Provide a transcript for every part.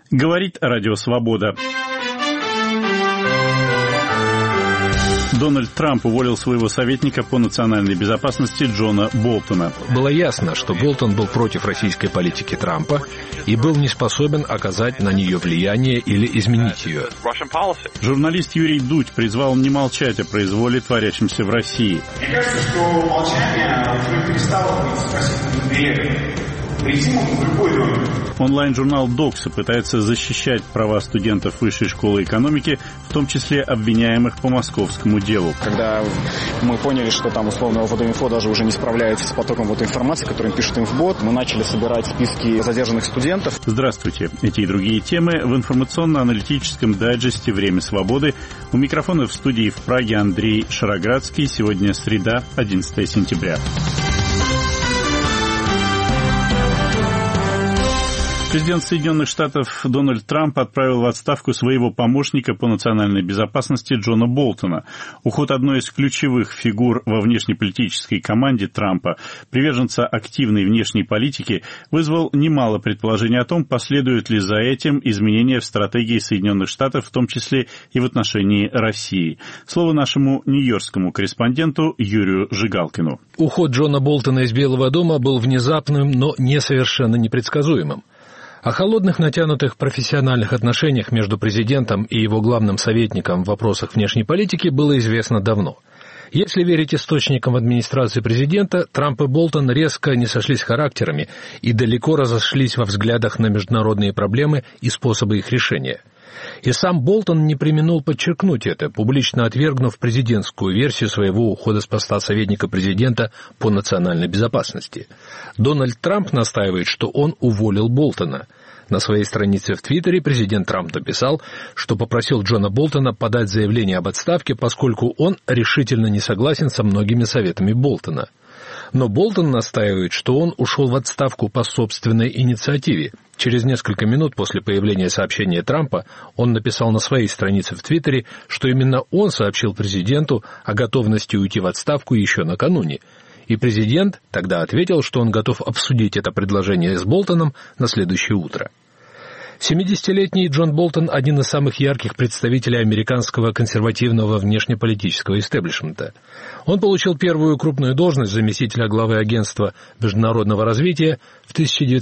Говорит Радио Свобода. Дональд Трамп уволил своего советника по национальной безопасности Джона Болтона. Было ясно, что Болтон был против российской политики Трампа и был не способен оказать на нее влияние или изменить ее. Журналист Юрий Дудь призвал не молчать о произволе, творящемся в России. Мне кажется, что молчание перестало быть спасительным доверием. Онлайн-журнал «Докса» пытается защищать права студентов Высшей школы экономики, в том числе обвиняемых по московскому делу. Когда мы поняли, что там условно ВДИНФО даже уже не справляется с потоком вот информации, которую пишет им в бот, мы начали собирать списки задержанных студентов. Здравствуйте. Эти и другие темы в информационно-аналитическом дайджесте «Время свободы». У микрофона в студии в Праге Андрей Шароградский. Сегодня среда, 11 сентября. Президент Соединенных Штатов Дональд Трамп отправил в отставку своего помощника по национальной безопасности Джона Болтона. Уход одной из ключевых фигур во внешнеполитической команде Трампа, приверженца активной внешней политики, вызвал немало предположений о том, последуют ли за этим изменения в стратегии Соединенных Штатов, в том числе и в отношении России. Слово нашему нью-йоркскому корреспонденту Юрию Жигалкину. Уход Джона Болтона из Белого дома был внезапным, но не совершенно непредсказуемым. О холодных, натянутых профессиональных отношениях между президентом и его главным советником в вопросах внешней политики было известно давно. Если верить источникам администрации президента, Трамп и Болтон резко не сошлись характерами и далеко разошлись во взглядах на международные проблемы и способы их решения. И сам Болтон не преминул подчеркнуть это, публично отвергнув президентскую версию своего ухода с поста советника президента по национальной безопасности. Дональд Трамп настаивает, что он уволил Болтона. На своей странице в Твиттере президент Трамп написал, что попросил Джона Болтона подать заявление об отставке, поскольку он решительно не согласен со многими советами Болтона. Но Болтон настаивает, что он ушел в отставку по собственной инициативе. Через несколько минут после появления сообщения Трампа он написал на своей странице в Твиттере, что именно он сообщил президенту о готовности уйти в отставку еще накануне. И президент тогда ответил, что он готов обсудить это предложение с Болтоном на следующее утро. 70-летний Джон Болтон – один из самых ярких представителей американского консервативного внешнеполитического истеблишмента. Он получил первую крупную должность заместителя главы агентства международного развития в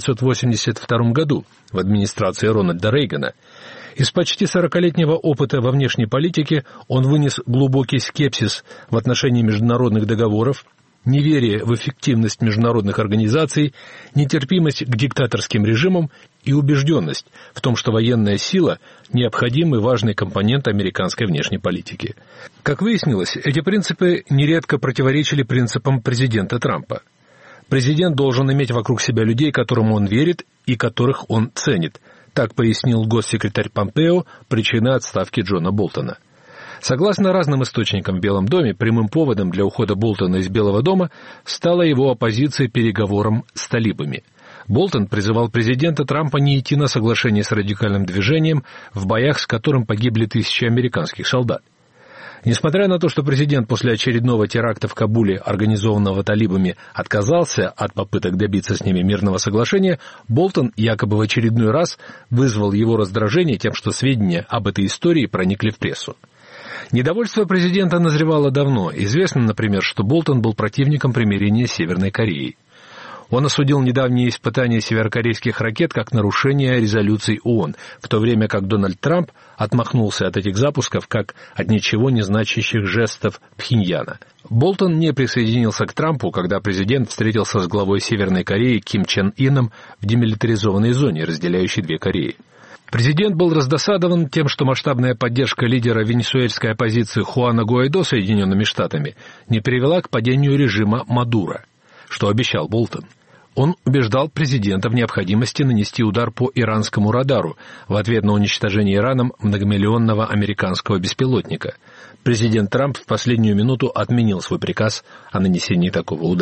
1982 году в администрации Рональда Рейгана. Из почти 40-летнего опыта во внешней политике он вынес глубокий скепсис в отношении международных договоров, неверие в эффективность международных организаций, нетерпимость к диктаторским режимам и убежденность в том, что военная сила – необходимый важный компонент американской внешней политики. Как выяснилось, эти принципы нередко противоречили принципам президента Трампа. Президент должен иметь вокруг себя людей, которым он верит и которых он ценит. Так пояснил госсекретарь Помпео причины отставки Джона Болтона. Согласно разным источникам в Белом доме, прямым поводом для ухода Болтона из Белого дома стала его оппозиция переговорам с талибами. Болтон призывал президента Трампа не идти на соглашение с радикальным движением, в боях с которым погибли тысячи американских солдат. Несмотря на то, что президент после очередного теракта в Кабуле, организованного талибами, отказался от попыток добиться с ними мирного соглашения, Болтон якобы в очередной раз вызвал его раздражение тем, что сведения об этой истории проникли в прессу. Недовольство президента назревало давно. Известно, например, что Болтон был противником примирения с Северной Кореей. Он осудил недавние испытания северокорейских ракет как нарушение резолюций ООН, в то время как Дональд Трамп отмахнулся от этих запусков как от ничего не значащих жестов Пхеньяна. Болтон не присоединился к Трампу, когда президент встретился с главой Северной Кореи Ким Чен Ином в демилитаризованной зоне, разделяющей две Кореи. Президент был раздосадован тем, что масштабная поддержка лидера венесуэльской оппозиции Хуана Гуайдо Соединенными Штатами не привела к падению режима Мадуро, что обещал Болтон. Он убеждал президента в необходимости нанести удар по иранскому радару в ответ на уничтожение Ираном многомиллионного американского беспилотника. Президент Трамп в последнюю минуту отменил свой приказ о нанесении такого удара.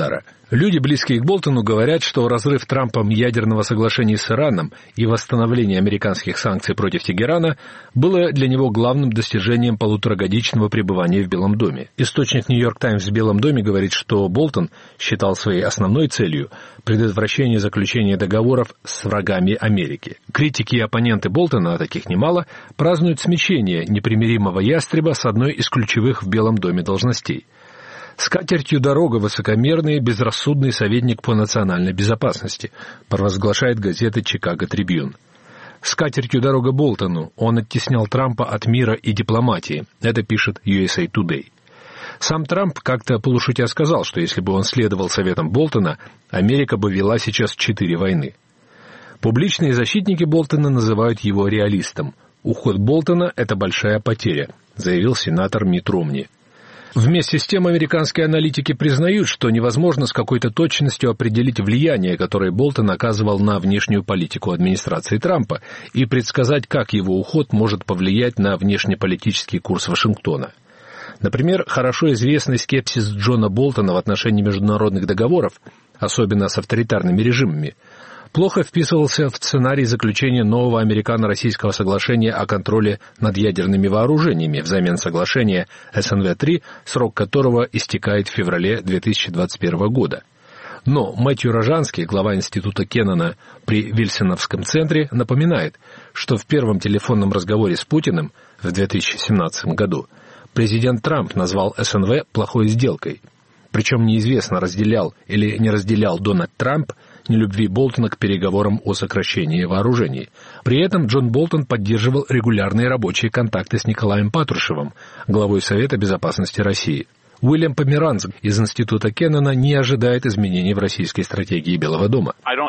Люди, близкие к Болтону, говорят, что разрыв Трампом ядерного соглашения с Ираном и восстановление американских санкций против Тегерана было для него главным достижением полуторагодичного пребывания в Белом доме. Источник «Нью-Йорк Таймс» в Белом доме говорит, что Болтон считал своей основной целью предотвращение заключения договоров с врагами Америки. Критики и оппоненты Болтона, а таких немало, празднуют смещение непримиримого ястреба с одной из ключевых в Белом доме должностей. «С катертью дорога высокомерный, безрассудный советник по национальной безопасности», провозглашает газета «Чикаго Трибьюн». «С катертью дорога Болтону, он оттеснял Трампа от мира и дипломатии», это пишет USA Today. Сам Трамп как-то полушутя сказал, что если бы он следовал советам Болтона, Америка бы вела сейчас 4 войны. Публичные защитники Болтона называют его реалистом. «Уход Болтона – это большая потеря», заявил сенатор Митт Ромни. Вместе с тем американские аналитики признают, что невозможно с какой-то точностью определить влияние, которое Болтон оказывал на внешнюю политику администрации Трампа, и предсказать, как его уход может повлиять на внешнеполитический курс Вашингтона. Например, хорошо известный скепсис Джона Болтона в отношении международных договоров, особенно с авторитарными режимами, плохо вписывался в сценарий заключения нового американо-российского соглашения о контроле над ядерными вооружениями взамен соглашения СНВ-3, срок которого истекает в феврале 2021 года. Но Мэтью Рожанский, глава института Кеннона при Вильсоновском центре, напоминает, что в первом телефонном разговоре с Путиным в 2017 году президент Трамп назвал СНВ плохой сделкой. Причем неизвестно, разделял или не разделял Дональд Трамп нелюбви Болтона к переговорам о сокращении вооружений. При этом Джон Болтон поддерживал регулярные рабочие контакты с Николаем Патрушевым, главой Совета безопасности России. Уильям Померанц из института Кеннона не ожидает изменений в российской стратегии Белого дома.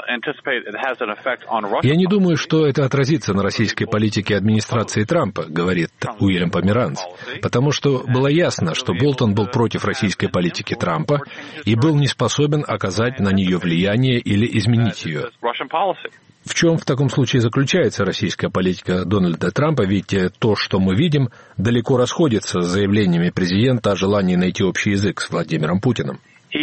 «Я не думаю, что это отразится на российской политике администрации Трампа», говорит Уильям Померанц, потому что было ясно, что Болтон был против российской политики Трампа и был не способен оказать на нее влияние или изменить ее. В чем в таком случае заключается российская политика Дональда Трампа? Ведь то, что мы видим, далеко расходится с заявлениями президента о желании найти общий язык с Владимиром Путиным.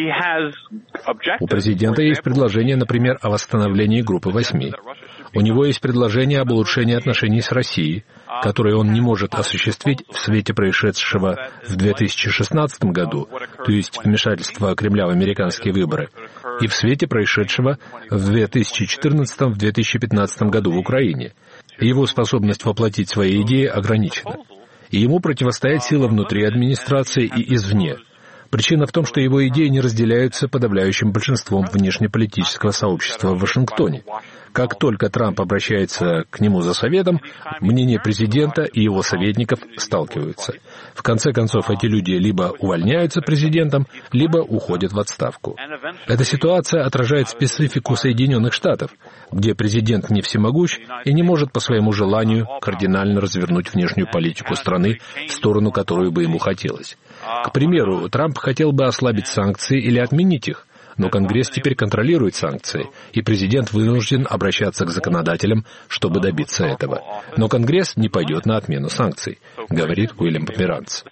У президента есть предложение, например, о восстановлении Группы 8. У него есть предложение об улучшении отношений с Россией, которые он не может осуществить в свете происшедшего в 2016 году, то есть вмешательства Кремля в американские выборы, и в свете происшедшего в 2014-2015 году в Украине. Его способность воплотить свои идеи ограничена. И ему противостоят силы внутри администрации и извне. Причина в том, что его идеи не разделяются подавляющим большинством внешнеполитического сообщества в Вашингтоне. Как только Трамп обращается к нему за советом, мнения президента и его советников сталкиваются. В конце концов, эти люди либо увольняются президентом, либо уходят в отставку. Эта ситуация отражает специфику Соединенных Штатов, где президент не всемогущ и не может по своему желанию кардинально развернуть внешнюю политику страны в сторону, которую бы ему хотелось. К примеру, Трамп хотел бы ослабить санкции или отменить их, но Конгресс теперь контролирует санкции, и президент вынужден обращаться к законодателям, чтобы добиться этого. Но Конгресс не пойдет на отмену санкций, говорит Уильям Померанц.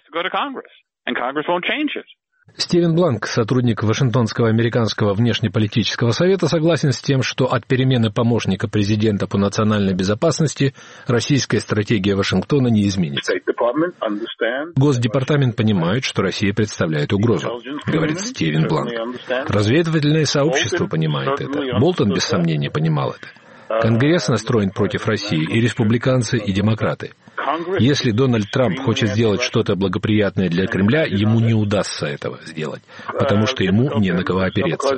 Стивен Бланк, сотрудник Вашингтонского американского внешнеполитического совета, согласен с тем, что от перемены помощника президента по национальной безопасности российская стратегия Вашингтона не изменится. Госдепартамент понимает, что Россия представляет угрозу, говорит Стивен Бланк. Разведывательное сообщество понимает это. Болтон, без сомнения, понимал это. Конгресс настроен против России, и республиканцы, и демократы. Если Дональд Трамп хочет сделать что-то благоприятное для Кремля, ему не удастся этого сделать, потому что ему не на кого опереться.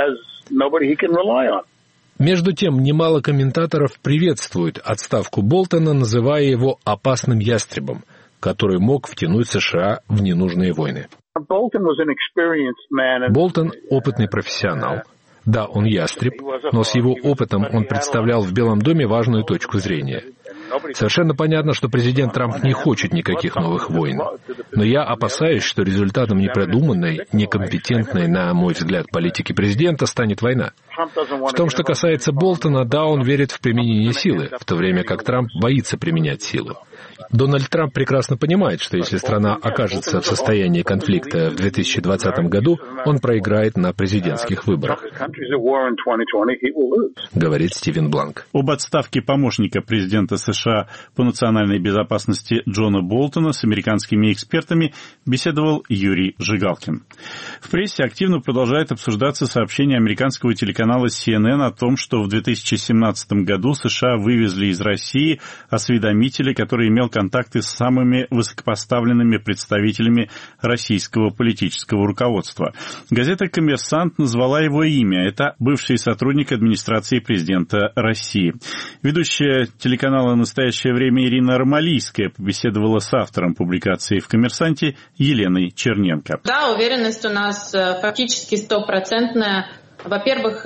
Между тем, немало комментаторов приветствуют отставку Болтона, называя его опасным ястребом, который мог втянуть США в ненужные войны. Болтон – опытный профессионал. Да, он ястреб, но с его опытом он представлял в Белом доме важную точку зрения. Совершенно понятно, что президент Трамп не хочет никаких новых войн. Но я опасаюсь, что результатом непродуманной, некомпетентной, на мой взгляд, политики президента станет война. В том, что касается Болтона, да, он верит в применение силы, в то время как Трамп боится применять силу. Дональд Трамп прекрасно понимает, что если страна окажется в состоянии конфликта в 2020 году, он проиграет на президентских выборах, говорит Стивен Бланк. Об отставке помощника президента США по национальной безопасности Джона Болтона с американскими экспертами беседовал Юрий Жигалкин. В прессе активно продолжает обсуждаться сообщение американского телеканала CNN о том, что в 2017 году США вывезли из России осведомителя, который имел контакты с самыми высокопоставленными представителями российского политического руководства. Газета «Коммерсант» назвала его имя. Это бывший сотрудник администрации президента России. Ведущая телеканала «Настоящее время» Ирина Ромалийская побеседовала с автором публикации в «Коммерсанте» Еленой Черненко. Да, уверенность у нас фактически 100%. Во-первых,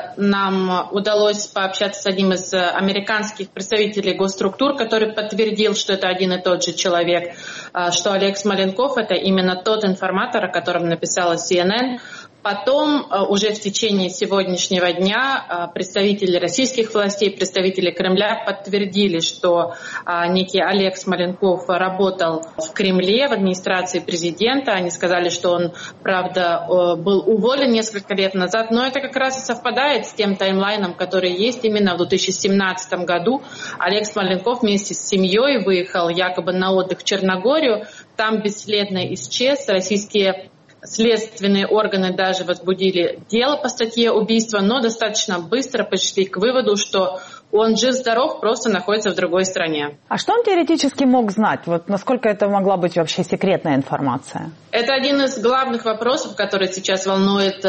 нам удалось пообщаться с одним из американских представителей госструктур, который подтвердил, что это один и тот же человек, что Олег Смоленков — это именно тот информатор, о котором написала CNN. Потом, уже в течение сегодняшнего дня, представители российских властей, представители Кремля подтвердили, что некий Олег Смоленков работал в Кремле, в администрации президента. Они сказали, что он, правда, был уволен несколько лет назад, но это как раз и совпадает с тем таймлайном, который есть. Именно в 2017 году Олег Смоленков вместе с семьей выехал якобы на отдых в Черногорию. Там бесследно исчез. Российские следственные органы даже возбудили дело по статье убийства, но достаточно быстро пришли к выводу, что он жив-здоров, просто находится в другой стране. А что он теоретически мог знать? Вот насколько это могла быть вообще секретная информация? Это один из главных вопросов, который сейчас волнует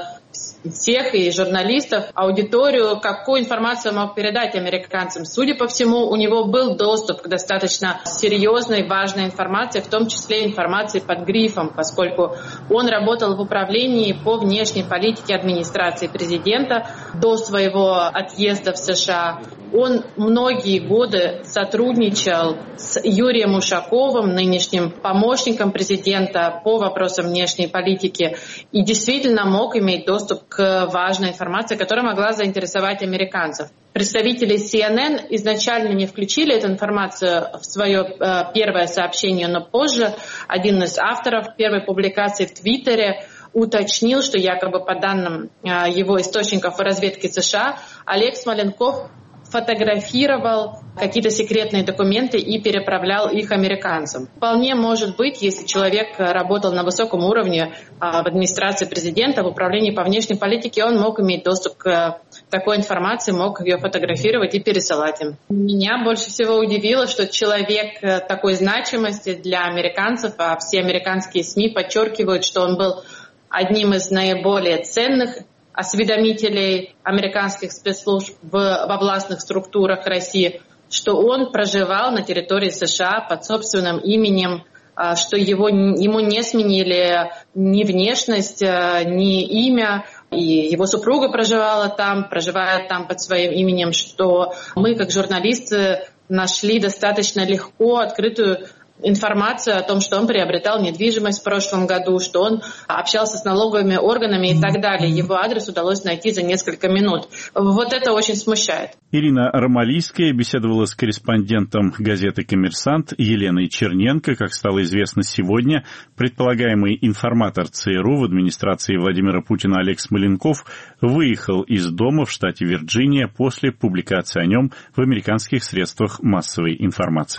всех и журналистов, аудиторию, какую информацию он мог передать американцам. Судя по всему, у него был доступ к достаточно серьезной, важной информации, в том числе информации под грифом, поскольку он работал в управлении по внешней политике администрации президента до своего отъезда в США. Он многие годы сотрудничал с Юрием Ушаковым, нынешним помощником президента по вопросам внешней политики, и действительно мог иметь доступ к важной информации, которая могла заинтересовать американцев. Представители CNN изначально не включили эту информацию в свое первое сообщение, но позже один из авторов первой публикации в Твиттере уточнил, что якобы по данным его источников в разведке США Олег Смоленков фотографировал какие-то секретные документы и переправлял их американцам. Вполне может быть, если человек работал на высоком уровне в администрации президента, в управлении по внешней политике, он мог иметь доступ к такой информации, мог ее фотографировать и пересылать им. Меня больше всего удивило, что человек такой значимости для американцев, а все американские СМИ подчеркивают, что он был одним из наиболее ценных осведомителей американских спецслужб во властных структурах России, что он проживал на территории США под собственным именем, что ему не сменили ни внешность, ни имя, и его супруга проживает там под своим именем, что мы, как журналисты, нашли достаточно легко открытую информацию о том, что он приобретал недвижимость в прошлом году, что он общался с налоговыми органами и так далее. Его адрес удалось найти за несколько минут. Вот это очень смущает. Ирина Ромалийская беседовала с корреспондентом газеты «Коммерсант» Еленой Черненко. Как стало известно сегодня, предполагаемый информатор ЦРУ в администрации Владимира Путина Олег Смоленков выехал из дома в штате Вирджиния после публикации о нем в американских средствах массовой информации.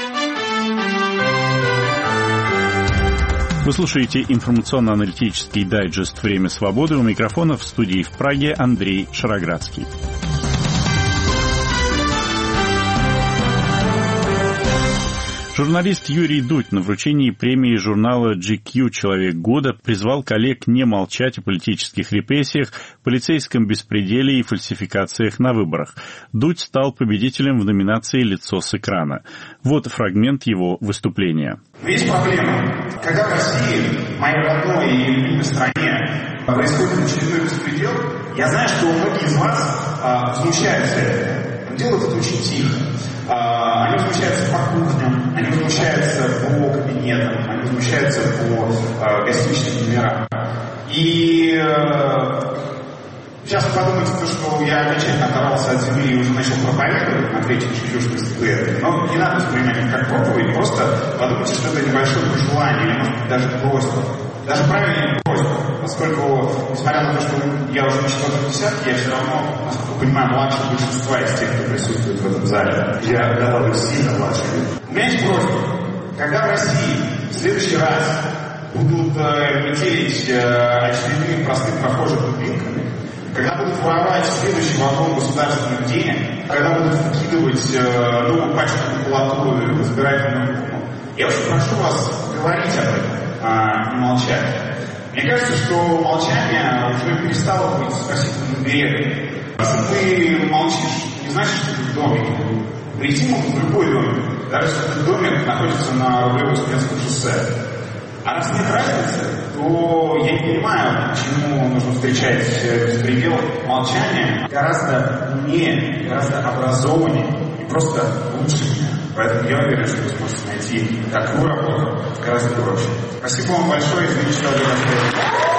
Вы слушаете информационно-аналитический дайджест «Время свободы». У микрофона в студии в Праге Андрей Шароградский. Журналист Юрий Дудь на вручении премии журнала GQ «Человек года» призвал коллег не молчать о политических репрессиях, полицейском беспределе и фальсификациях на выборах. Дудь стал победителем в номинации «Лицо с экрана». Вот фрагмент его выступления. Есть проблема. Когда в России, моей родной и любимой стране, происходит очередной беспредел, я знаю, что многие из вас возмущаются этим. Делают это очень тихо. Они возмущаются по кухням, они возмущаются по кабинетам, они возмущаются по гостиничным номерам. И Сейчас вы подумаете, что я окончательно оторвался от земли и уже начал проповедовать на третьей чешуйской статуэтке. Но не надо воспринимать это как проповедь, просто подумайте, что это небольшое пожелание, или, может быть, даже просьба. Даже правильнее просьба, поскольку, несмотря на то, что я уже на 4-м десятке, я все равно, насколько понимаю, младше большинства из тех, кто присутствует в этом зале. Я гораздо сильно младше. У меня есть просьба. Когда в России в следующий раз будут метелить очередные простых прохожих дубинками, когда будут воровать следующий вагон государственных денег, когда будут выкидывать новую пачку макулатуры в избирательную урну, я очень прошу вас говорить об этом, а не молчать. Мне кажется, что молчание уже перестало быть спасительным билетом. Если ты молчишь, не значит, что ты в домике. Прийти могут в любой домик, даже если этот домик находится на Рублево-Успенском шоссе. А раз нет разницы, то я не понимаю, почему нужно встречать беспредел молчания гораздо умнее, гораздо образованнее и просто лучше меня. Поэтому я уверен, что вы сможете найти такую работу гораздо проще. Спасибо вам большое, извините, что я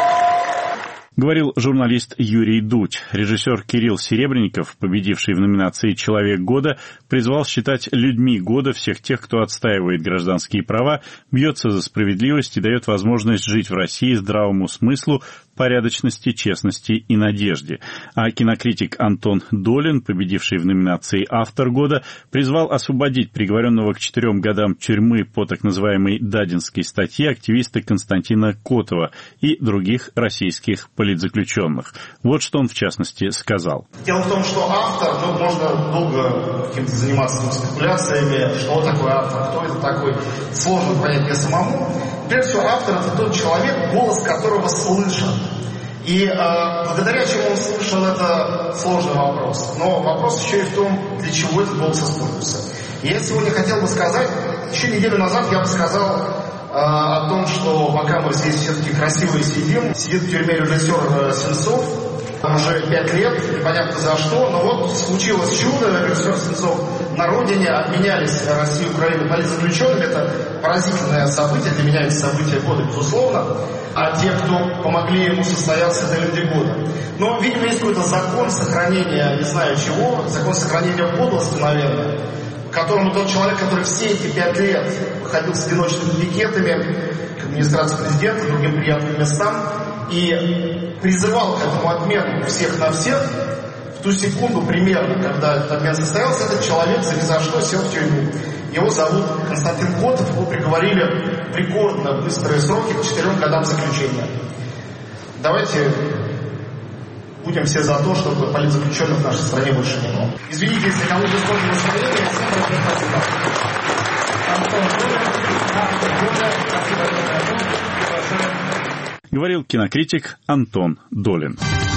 Говорил журналист Юрий Дудь. Режиссер Кирилл Серебренников, победивший в номинации «Человек года», призвал считать людьми года всех тех, кто отстаивает гражданские права, бьется за справедливость и дает возможность жить в России здравому смыслу, порядочности, честности и надежде. А кинокритик Антон Долин, победивший в номинации «Автор года», призвал освободить приговоренного к 4 годам тюрьмы по так называемой Дадинской статье активиста Константина Котова и других российских политзаключенных. Вот что он в частности сказал. Дело в том, что автор, можно долго каким-то заниматься спекуляциями, что такое автор, кто это такой, сложно понять мне самому. Прежде всего, автор — это тот человек, голос которого слышен. И благодаря чему он слышал, это сложный вопрос. Но вопрос еще и в том, для чего этот голос используется. И я сегодня хотел бы сказать, еще неделю назад я бы сказал о том, что пока мы здесь все-таки красивые сидим, сидит в тюрьме режиссер Сенцов, уже 5 лет, непонятно за что, но вот случилось чудо, режиссер Сенцов на родине, обменялись Россию и Украину политзаключенными, это поразительное событие, для меня это событие года, безусловно, а те, кто помогли ему состояться, это люди года. Но, видимо, есть какой-то закон сохранения, не знаю чего, закон сохранения подлости, наверное, которому тот человек, который все эти 5 лет ходил с одиночными пикетами к администрации президента, к другим приятным местам, и призывал к этому обмену всех на всех, в ту секунду примерно, когда этот обмен состоялся, этот человек за ни за что сел в тюрьму. Его зовут Константин Котов, его приговорили в рекордно быстрые сроки к 4 годам заключения. Давайте будем все за то, чтобы политзаключенных в нашей стране больше не было. Извините, если кому-то использовали настроение, всем большое спасибо. Говорил кинокритик Антон Долин.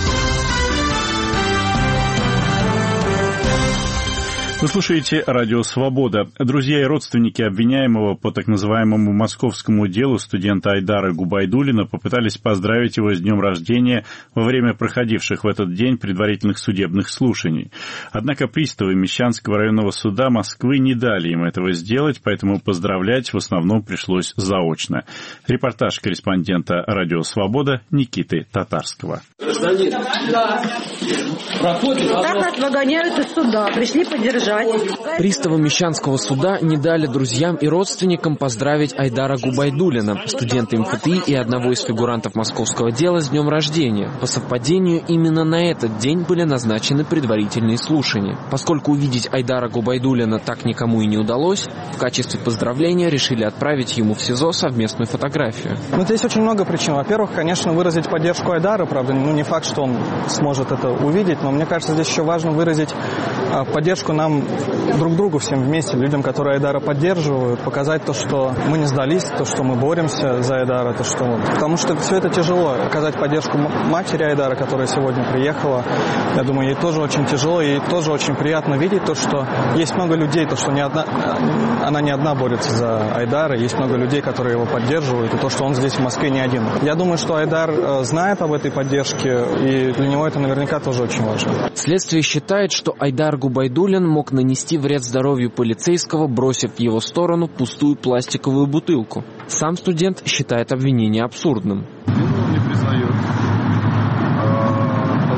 Вы слушаете «Радио Свобода». Друзья и родственники обвиняемого по так называемому московскому делу студента Айдара Губайдуллина попытались поздравить его с днем рождения во время проходивших в этот день предварительных судебных слушаний. Однако приставы Мещанского районного суда Москвы не дали им этого сделать, поэтому поздравлять в основном пришлось заочно. Репортаж корреспондента «Радио Свобода» Никиты Татарского. Гражданин, да. Так нас выгоняют из суда, пришли поддержать. Приставы Мещанского суда не дали друзьям и родственникам поздравить Айдара Губайдуллина, студента МФТИ и одного из фигурантов московского дела, с днем рождения. По совпадению, именно на этот день были назначены предварительные слушания. Поскольку увидеть Айдара Губайдуллина так никому и не удалось, в качестве поздравления решили отправить ему в СИЗО совместную фотографию. Здесь очень много причин. Во-первых, конечно, выразить поддержку Айдара, правда, не факт, что он сможет это увидеть, но мне кажется, здесь еще важно выразить поддержку нам друг другу всем вместе, людям, которые Айдара поддерживают, показать то, что мы не сдались, то, что мы боремся за Айдара, потому что все это тяжело. Оказать поддержку матери Айдара, которая сегодня приехала, я думаю, ей тоже очень тяжело, ей тоже очень приятно видеть то, что есть много людей, то, что она не одна борется за Айдара, есть много людей, которые его поддерживают, и то, что он здесь в Москве не один. Я думаю, что Айдар знает об этой поддержке, и для него это наверняка тоже очень важно. Следствие считает, что Айдар Губайдуллин мог нанести вред здоровью полицейского, бросив в его сторону пустую пластиковую бутылку. Сам студент считает обвинение абсурдным. Вину не признает. Полагает,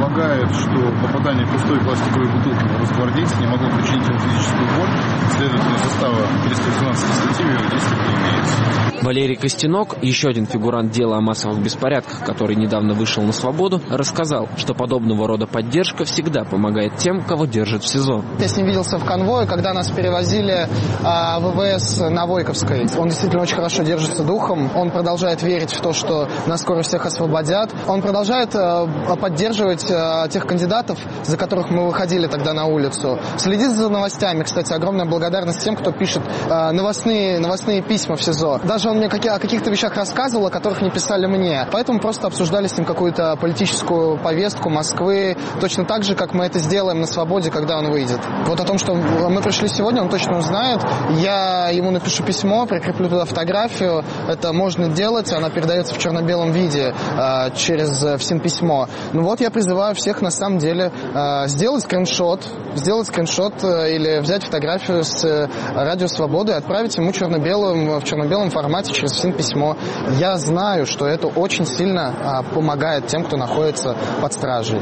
утверждает, что попадание пустой пластиковой бутылки в росгвардейца не могло причинить ему физическую боль, следовательно, состава 312 статьи в его действиях не имеется. Валерий Костенок, еще один фигурант дела о массовых беспорядках, который недавно вышел на свободу, рассказал, что подобного рода поддержка всегда помогает тем, кого держат в СИЗО. Я с ним виделся в конвое, когда нас перевозили в ВВС на Войковской. Он действительно очень хорошо держится духом, он продолжает верить в то, что нас скоро всех освободят. Он продолжает поддерживать тех кандидатов, за которых мы выходили тогда на улицу. Следит за новостями, кстати, огромная благодарность тем, кто пишет новостные письма в СИЗО. Даже он мне о каких-то вещах рассказывал, о которых не писали мне. Поэтому просто обсуждали с ним какую-то политическую повестку Москвы, точно так же, как мы это сделаем на свободе, когда он выйдет. Вот о том, что мы пришли сегодня, он точно узнает. Я ему напишу письмо, прикреплю туда фотографию. Это можно делать, она передается в черно-белом виде через ФСИН-письмо. Ну вот я призываю всех на самом деле сделать скриншот или взять фотографию с Радио Свободы и отправить ему в черно-белом формате через ФСИН-письмо. Я знаю, что это очень сильно помогает тем, кто находится под стражей.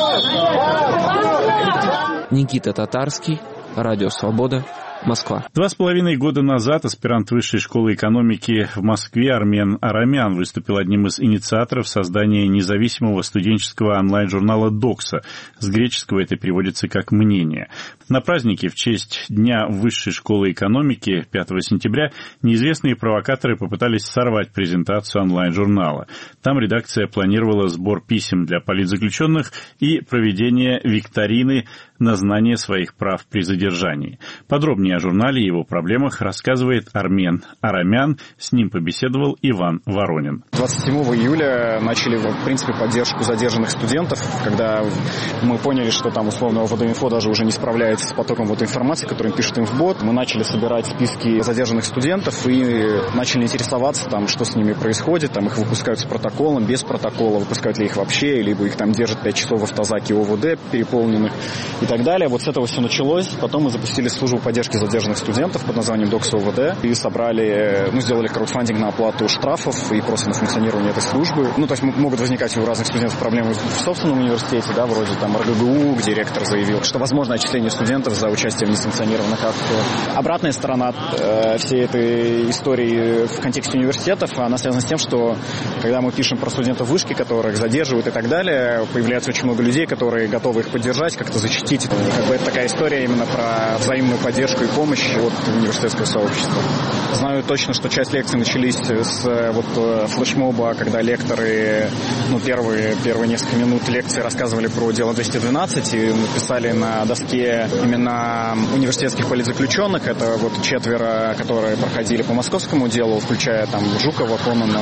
Никита Татарский, Радио Свобода, Москва. 2,5 года назад аспирант Высшей школы экономики в Москве Армен Арамян выступил одним из инициаторов создания независимого студенческого онлайн-журнала «Докса». С греческого это переводится как «мнение». На празднике в честь Дня Высшей школы экономики 5 сентября неизвестные провокаторы попытались сорвать презентацию онлайн-журнала. Там редакция планировала сбор писем для политзаключенных и проведение викторины на знание своих прав при задержании. Подробнее о журнале и его проблемах рассказывает Армен Арамян. С ним побеседовал Иван Воронин. 27 июля начали, в принципе, поддержку задержанных студентов, когда мы поняли, что там, условно, ОВД-инфо даже уже не справляется с потоком вот информации, которую пишут им в бот. Мы начали собирать списки задержанных студентов и начали интересоваться, там, что с ними происходит. Там их выпускают с протоколом, без протокола, выпускают ли их вообще, либо их там держат 5 часов в автозаке ОВД переполненных и так далее. Вот с этого все началось. Потом мы запустили службу поддержки задержанных студентов под названием «Докса ОВД» и сделали краудфандинг на оплату штрафов и просто на функционирование этой службы. То есть могут возникать у разных студентов проблемы в собственном университете, да, вроде там РГГУ, где ректор заявил, что возможно отчисление студентов за участие в несанкционированных акциях. Обратная сторона всей этой истории в контексте университетов, она связана с тем, что когда мы пишем про студентов вышки, которых задерживают и так далее, появляется очень много людей, которые готовы их поддержать, как-то защитить. Это такая история именно про взаимную поддержку и помощь от университетского сообщества. Знаю точно, что часть лекций начались с флешмоба, когда лекторы первые несколько минут лекции рассказывали про дело 212 и написали на доске имена университетских политзаключенных. Это четверо, которые проходили по московскому делу, включая там Жукова, Конона,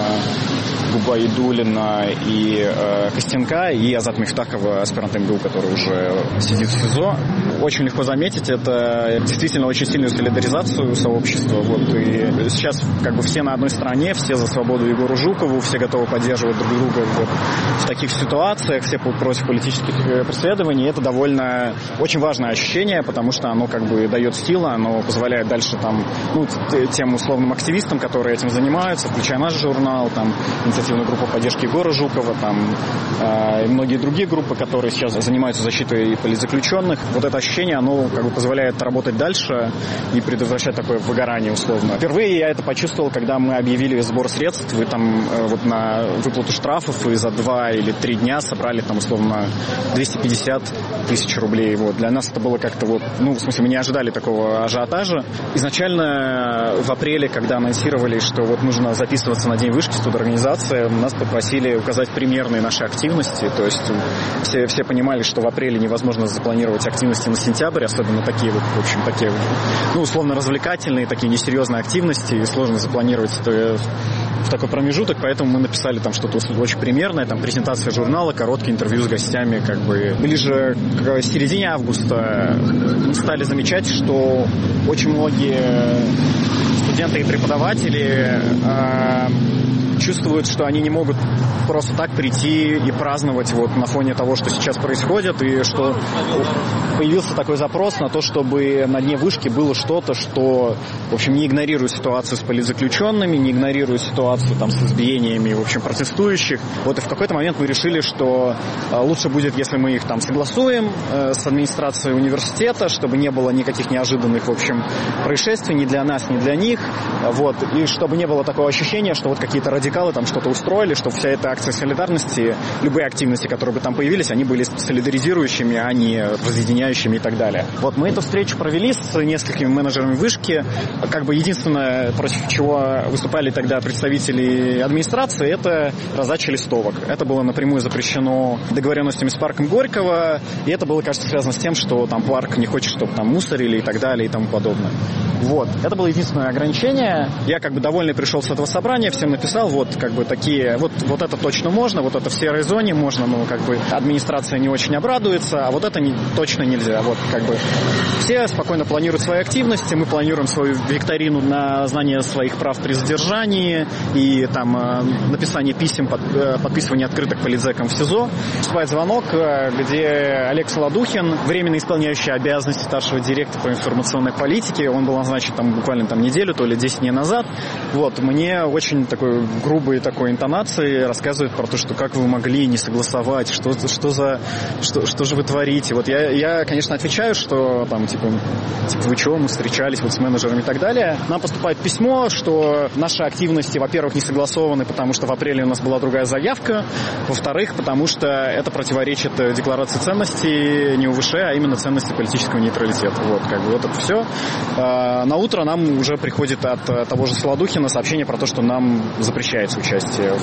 Губайдуллина и Костенка, и Азата Мифтахова, аспирант МГУ, который уже сидит в СИЗО. Очень легко заметить, это действительно очень сильную солидаризацию сообщества. И сейчас все на одной стороне, все за свободу Егору Жукову, все готовы поддерживать друг друга в таких ситуациях, все против политических преследований. Это довольно очень важное ощущение, потому что оно дает силу, оно позволяет дальше тем условным активистам, которые этим занимаются, включая наш журнал, инициативную группу поддержки Егора Жукова, и многие другие группы, которые сейчас занимаются защитой политзаключенных. Это ощущение, оно позволяет работать дальше и предотвращать такое выгорание условно. Впервые я это почувствовал, когда мы объявили сбор средств, на выплату штрафов, и за 2 или 3 дня собрали условно 250 тысяч рублей. Для нас это было как-то мы не ожидали такого ажиотажа. Изначально в апреле, когда анонсировали, что нужно записываться на День вышки студорганизации, нас попросили указать примерные наши активности. То есть все понимали, что в апреле невозможно запланировать активности на сентябрь, особенно такие условно развлекательные, такие несерьезные активности, и сложно запланировать в такой промежуток, поэтому мы написали что-то очень примерное, презентация журнала, короткие интервью с гостями, Ближе к середине августа мы стали замечать, что очень многие студенты и преподаватели чувствуют, что они не могут просто так прийти и праздновать вот на фоне того, что сейчас происходит, и что появился такой запрос на то, чтобы на дне вышки было что-то, что, в общем, не игнорирует ситуацию с политзаключенными, не игнорирует ситуацию там с избиениями, в общем, протестующих. Вот и в какой-то момент мы решили, что лучше будет, если мы их там согласуем с администрацией университета, чтобы не было никаких неожиданных, в общем, происшествий ни для нас, ни для них. Вот. И чтобы не было такого ощущения, что вот какие-то радикалы там что-то устроили, что вся эта акция солидарности, любые активности, которые бы там появились, они были солидаризирующими, а не разъединяющими и так далее. Вот мы эту встречу провели с несколькими менеджерами вышки. Как бы единственное, против чего выступали тогда представители администрации, это раздача листовок. Это было напрямую запрещено договоренностями с парком Горького, и это было, кажется, связано с тем, что там парк не хочет, чтобы там мусорили и так далее и тому подобное. Вот. Это было единственное ограничение. Я как бы довольный пришел с этого собрания, всем написал, вот как бы такие, вот это точно можно, вот это в серой зоне можно, но как бы администрация не очень обрадуется, а вот это точно нельзя. Вот как бы все спокойно планируют свои активности, мы планируем свою викторину на знание своих прав при задержании и там написание писем, подписывание открыток политзекам в СИЗО. Поступает звонок, где Олег Солодухин, временно исполняющий обязанности старшего директора по информационной политике, он был назначен там буквально там неделю, то ли 10 дней назад. Вот, мне очень такой грубой такой интонацией рассказывает про то, что как вы могли не согласовать, что же вы творите. Вот я, конечно, отвечаю, что там, типа вы чего, мы встречались вот с менеджерами и так далее. Нам поступает письмо, что наши активности, во-первых, не согласованы, потому что в апреле у нас была другая заявка, во-вторых, потому что это противоречит декларации ценностей не УВШ, а именно ценности политического нейтралитета. Вот, как бы вот это все. На утро нам уже приходит от того же Солодухина сообщение про то, что нам запрещается участие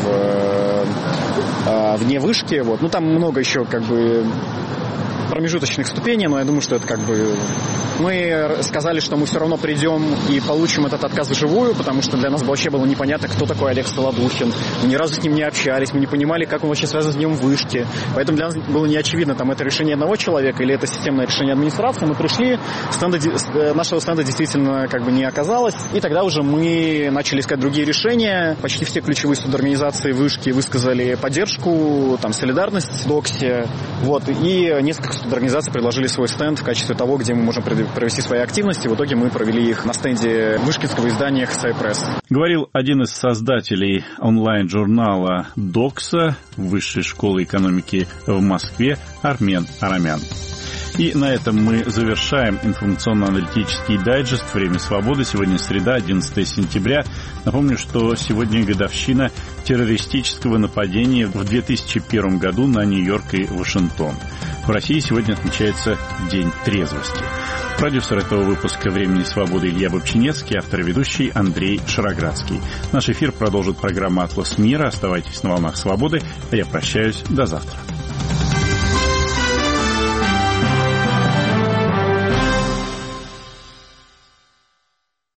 вне вышки. Вот. Ну, там много еще как бы промежуточных ступеней, но я думаю, что это как бы... Мы сказали, что мы все равно придем и получим этот отказ вживую, потому что для нас вообще было непонятно, кто такой Олег Солодухин. Мы ни разу с ним не общались, мы не понимали, как он вообще связан с днем вышки. Поэтому для нас было не очевидно, там это решение одного человека или это системное решение администрации. Мы пришли, нашего стенда действительно как бы не оказалось. И тогда уже мы начали искать другие решения. Почти все ключевые студорганизации вышки высказали поддержку, там, солидарность, доксе. Вот. И несколько студорганизаций предложили свой стенд в качестве того, где мы можем провести свои активности. В итоге мы провели их на стенде вышкинского издания «Хсай Пресс». Говорил один из создателей онлайн-журнала «Докса» Высшей школы экономики в Москве Армен Арамян. И на этом мы завершаем информационно-аналитический дайджест «Время свободы». Сегодня среда, 11 сентября. Напомню, что сегодня годовщина террористического нападения в 2001 году на Нью-Йорк и Вашингтон. В России сегодня отмечается День трезвости. Продюсер этого выпуска «Времени свободы» Илья Бобчинецкий, автор и ведущий Андрей Шароградский. Наш эфир продолжит программа «Атлас мира». Оставайтесь на волнах свободы, а я прощаюсь. До завтра.